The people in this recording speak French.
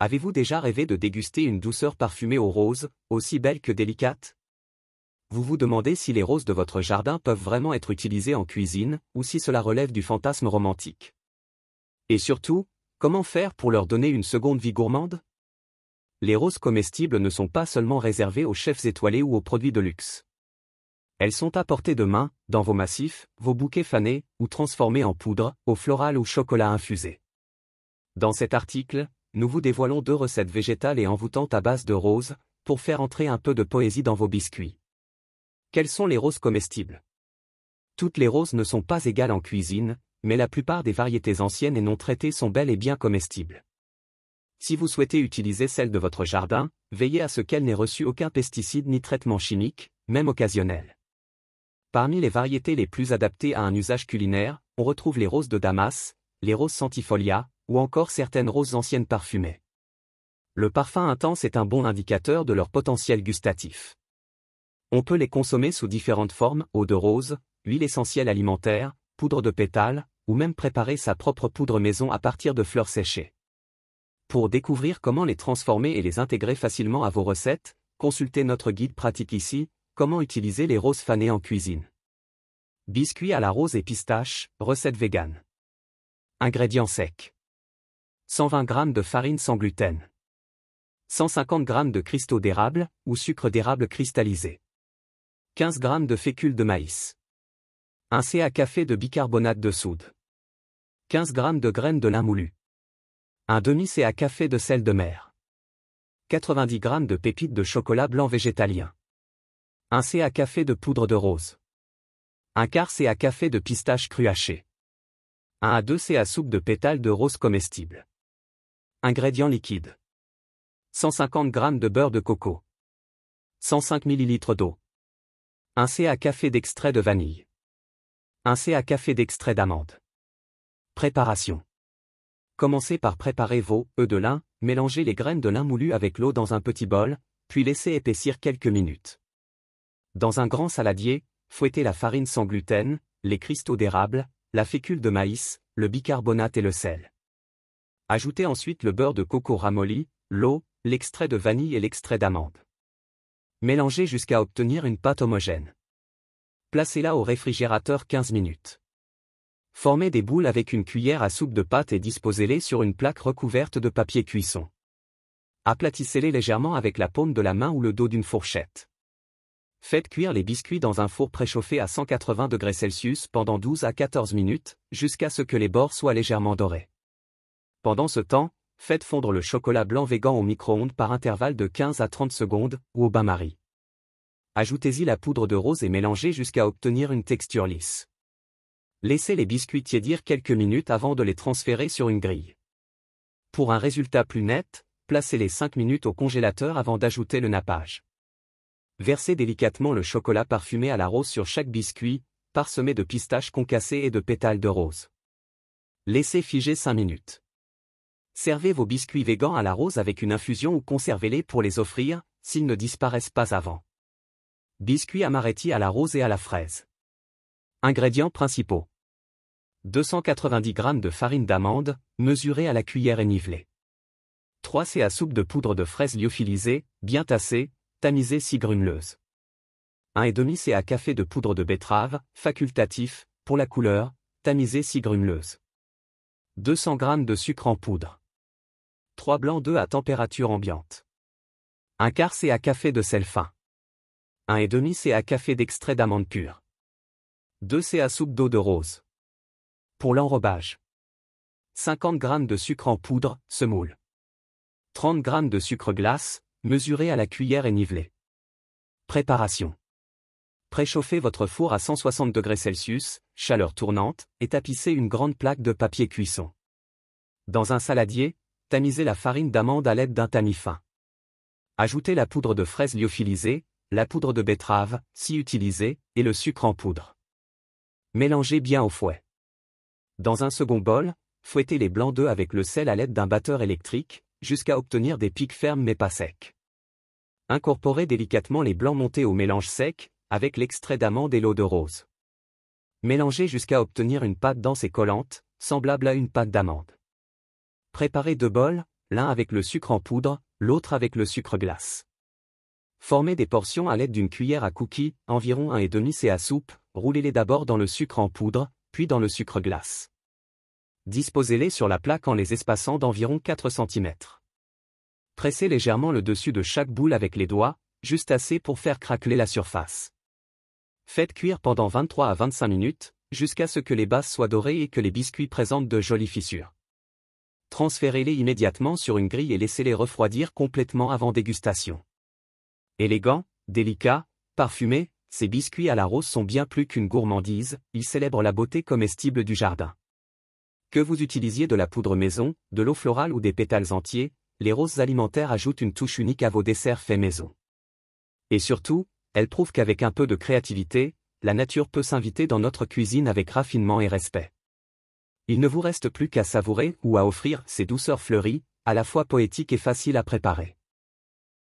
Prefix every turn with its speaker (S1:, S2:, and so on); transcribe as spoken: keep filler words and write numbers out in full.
S1: Avez-vous déjà rêvé de déguster une douceur parfumée aux roses, aussi belle que délicate? Vous vous demandez si les roses de votre jardin peuvent vraiment être utilisées en cuisine, ou si cela relève du fantasme romantique. Et surtout, comment faire pour leur donner une seconde vie gourmande? Les roses comestibles ne sont pas seulement réservées aux chefs étoilés ou aux produits de luxe. Elles sont à portée de main, dans vos massifs, vos bouquets fanés, ou transformés en poudre, au floral ou chocolat infusé. Dans cet article, nous vous dévoilons deux recettes végétales et envoûtantes à base de roses, pour faire entrer un peu de poésie dans vos biscuits. Quelles sont les roses comestibles? Toutes les roses ne sont pas égales en cuisine, mais la plupart des variétés anciennes et non traitées sont bel et bien comestibles. Si vous souhaitez utiliser celles de votre jardin, veillez à ce qu'elles n'aient reçu aucun pesticide ni traitement chimique, même occasionnel. Parmi les variétés les plus adaptées à un usage culinaire, on retrouve les roses de Damas, les roses centifolia, ou encore certaines roses anciennes parfumées. Le parfum intense est un bon indicateur de leur potentiel gustatif. On peut les consommer sous différentes formes, eau de rose, huile essentielle alimentaire, poudre de pétales, ou même préparer sa propre poudre maison à partir de fleurs séchées. Pour découvrir comment les transformer et les intégrer facilement à vos recettes, consultez notre guide pratique ici, comment utiliser les roses fanées en cuisine. Biscuits à la rose et pistache, recette végane. Ingrédients secs. cent vingt grammes de farine sans gluten. cent cinquante grammes de cristaux d'érable, ou sucre d'érable cristallisé. quinze grammes de fécule de maïs. un café café de bicarbonate de soude. quinze grammes de graines de lin moulu. un demi-café café de sel de mer. quatre-vingt-dix grammes de pépites de chocolat blanc végétalien. un café café de poudre de rose. un quart café café de pistache crue hachée. un à deux cafés soupe de pétales de rose comestibles. Ingrédients liquides. cent cinquante grammes de beurre de coco. cent cinq millilitres d'eau. un café café d'extrait de vanille. un café café d'extrait d'amande. Préparation. Commencez par préparer vos œufs de lin, mélangez les graines de lin moulues avec l'eau dans un petit bol, puis laissez épaissir quelques minutes. Dans un grand saladier, fouettez la farine sans gluten, les cristaux d'érable, la fécule de maïs, le bicarbonate et le sel. Ajoutez ensuite le beurre de coco ramolli, l'eau, l'extrait de vanille et l'extrait d'amande. Mélangez jusqu'à obtenir une pâte homogène. Placez-la au réfrigérateur quinze minutes. Formez des boules avec une cuillère à soupe de pâte et disposez-les sur une plaque recouverte de papier cuisson. Aplatissez-les légèrement avec la paume de la main ou le dos d'une fourchette. Faites cuire les biscuits dans un four préchauffé à cent quatre-vingts degrés Celsius pendant douze à quatorze minutes, jusqu'à ce que les bords soient légèrement dorés. Pendant ce temps, faites fondre le chocolat blanc végan au micro-ondes par intervalle de quinze à trente secondes, ou au bain-marie. Ajoutez-y la poudre de rose et mélangez jusqu'à obtenir une texture lisse. Laissez les biscuits tiédir quelques minutes avant de les transférer sur une grille. Pour un résultat plus net, placez-les cinq minutes au congélateur avant d'ajouter le nappage. Versez délicatement le chocolat parfumé à la rose sur chaque biscuit, parsemé de pistaches concassées et de pétales de rose. Laissez figer cinq minutes. Servez vos biscuits végans à la rose avec une infusion ou conservez-les pour les offrir, s'ils ne disparaissent pas avant. Biscuits amaretti à la rose et à la fraise. Ingrédients principaux. deux cent quatre-vingt-dix grammes de farine d'amande, mesurée à la cuillère et nivelée. trois cafés soupe de poudre de fraise lyophilisée, bien tassée, tamisée si grumeleuse. un virgule cinq café café de poudre de betterave, facultatif, pour la couleur, tamisée si grumeleuse. deux cents grammes de sucre en poudre. trois blancs d'œufs à température ambiante. un quart café café de sel fin. un virgule cinq café café d'extrait d'amande pure. deux cafés soupe d'eau de rose. Pour l'enrobage. cinquante grammes de sucre en poudre, semoule. trente grammes de sucre glace, mesuré à la cuillère et nivelé. Préparation. Préchauffez votre four à cent soixante degrés Celsius, chaleur tournante, et tapissez une grande plaque de papier cuisson. Dans un saladier, tamisez la farine d'amande à l'aide d'un tamis fin. Ajoutez la poudre de fraise lyophilisée, la poudre de betterave, si utilisée, et le sucre en poudre. Mélangez bien au fouet. Dans un second bol, fouettez les blancs d'œufs avec le sel à l'aide d'un batteur électrique, jusqu'à obtenir des pics fermes mais pas secs. Incorporez délicatement les blancs montés au mélange sec, avec l'extrait d'amande et l'eau de rose. Mélangez jusqu'à obtenir une pâte dense et collante, semblable à une pâte d'amande. Préparez deux bols, l'un avec le sucre en poudre, l'autre avec le sucre glace. Formez des portions à l'aide d'une cuillère à cookies, environ un virgule cinq cuillères à soupe, roulez-les d'abord dans le sucre en poudre, puis dans le sucre glace. Disposez-les sur la plaque en les espaçant d'environ quatre centimètres. Pressez légèrement le dessus de chaque boule avec les doigts, juste assez pour faire craqueler la surface. Faites cuire pendant vingt-trois à vingt-cinq minutes, jusqu'à ce que les bases soient dorées et que les biscuits présentent de jolies fissures. Transférez-les immédiatement sur une grille et laissez-les refroidir complètement avant dégustation. Élégants, délicats, parfumés, ces biscuits à la rose sont bien plus qu'une gourmandise, ils célèbrent la beauté comestible du jardin. Que vous utilisiez de la poudre maison, de l'eau florale ou des pétales entiers, les roses alimentaires ajoutent une touche unique à vos desserts faits maison. Et surtout, elles prouvent qu'avec un peu de créativité, la nature peut s'inviter dans notre cuisine avec raffinement et respect. Il ne vous reste plus qu'à savourer ou à offrir ces douceurs fleuries, à la fois poétiques et faciles à préparer.